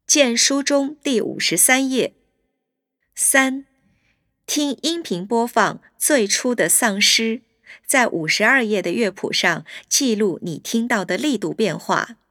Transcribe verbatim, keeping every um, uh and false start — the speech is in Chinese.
见书中第五十三页。三、听音频播放最初的丧尸，在五十二页的乐谱上记录你听到的力度变化。